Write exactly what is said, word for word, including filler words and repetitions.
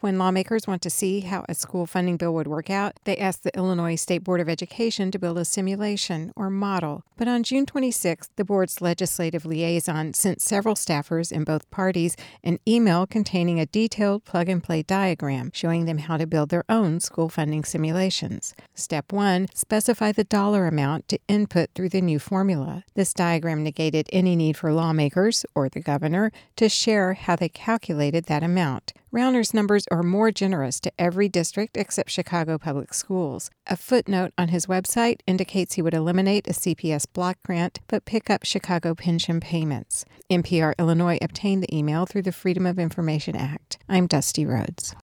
When lawmakers want to see how a school funding bill would work out, they ask the Illinois State Board of Education to build a simulation or model. But on June twenty-sixth, the board's legislative liaison sent several staffers in both parties an email containing a detailed plug-and-play diagram showing them how to build their own school funding simulations. Step one, specify the dollar amount to input through the new formula. This diagram negated any need for lawmakers, or the governor, to share how they calculated that amount. Rauner's numbers are more generous to every district except Chicago Public Schools. A footnote on his website indicates he would eliminate a C P S block grant but pick up Chicago pension payments. N P R Illinois obtained the email through the Freedom of Information Act. I'm Dusty Rhodes.